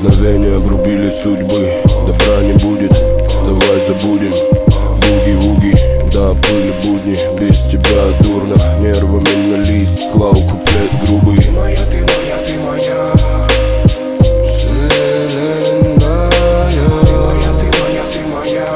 Мгновения обрубили судьбы. Добра не будет, давай забудем. Буги-вуги, да, были будни. Без тебя дурно, нервами на лист клал куплет грубый. Ты моя, ты моя, ты моя вселенная. Ты моя, ты моя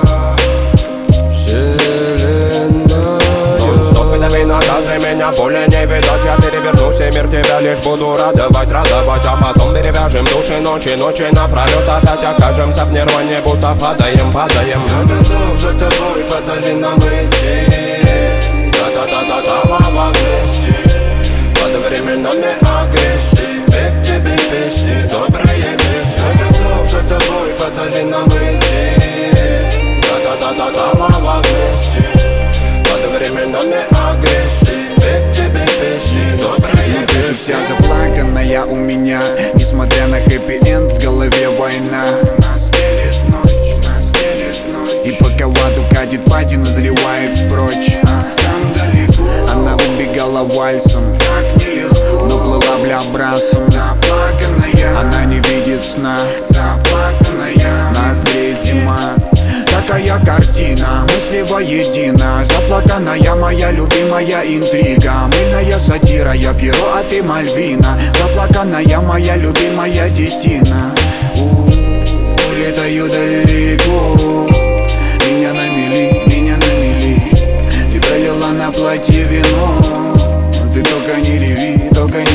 вселенная. Стоп, дави на газы, меня более не видать. Я переверну все мир, тебя лишь буду радовать. А потом перевяжем души ночи напролет. Опять окажемся в нирване, будто падаем. Я готов за тобой по долинам идти. Та-та-та-та-та-лава вместе. Под временами агрессии. Петь тебе песни, добрые песни. Я готов за тобой по долинам идти. Та-та-та-та-та-лава вместе. Под временами агрессии. Петь тебе песни, добрые песни. Вся заплаканная у меня, несмотря на хэппи-энд, в голове война. Нас делит ночь. И пока в аду катит пати, назревает прочь. Там далеко, Она убегала вальсом, так нелегко. но плыла бля-брасом. Заплаканная, Она не видит сна, заплаканная. нас греет зима. Такая картина, мысли воедино. Заплаканная моя любимая интрига. Мыльная сатира, я Пьеро, а ты Мальвина. Заплаканная моя любимая детина. Улетаю далеко. Меня на мели. Ты пролила на платье вино. Ты только не реви.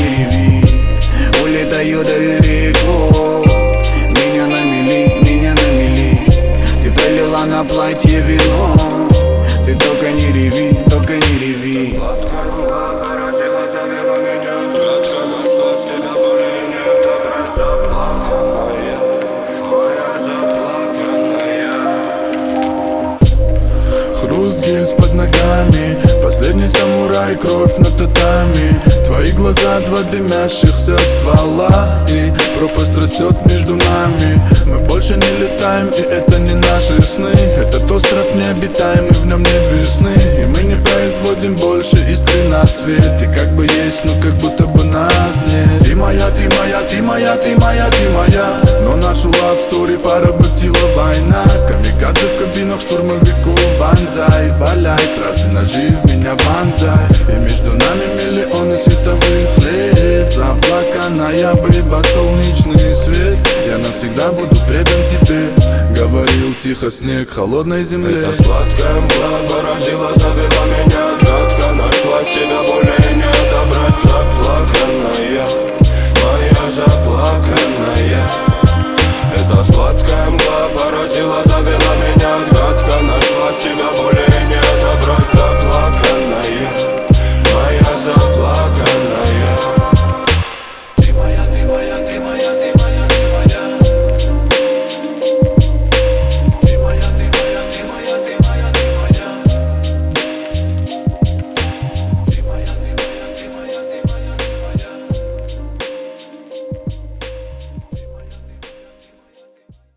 Улетаю далеко. Меня на мели. Ты пролила на платье вино. Ты только не реви. Поразила, завела меня. Сладко нашла с тебя боли нет. Опять заплаканная, моя заплаканная. Хруст гильз под ногами, последний самурай, кровь на татами. Твои глаза, два дымящихся ствола, и пропасть растет между нами. Мы больше не летаем, и это не наши сны. Этот остров необитаемый, в нем нет весны. И мы не производим больше искры на свет. И как бы есть, но как будто бы нас нет. Ты моя, ты моя, ты моя, ты моя, ты моя. Но нашу love story поработила война. Камикадзе в кабинах штурмовиков, банзай. Валяй, фразы ножи в меня вонзай. И между нами миллионы световых лет. Заплаканная бейба, солнечный свет. Я навсегда буду предан тебе. Говорил тихо снег холодной земле. Это сладкая мгла поразила, завела меня. Сладко нашла с тебя более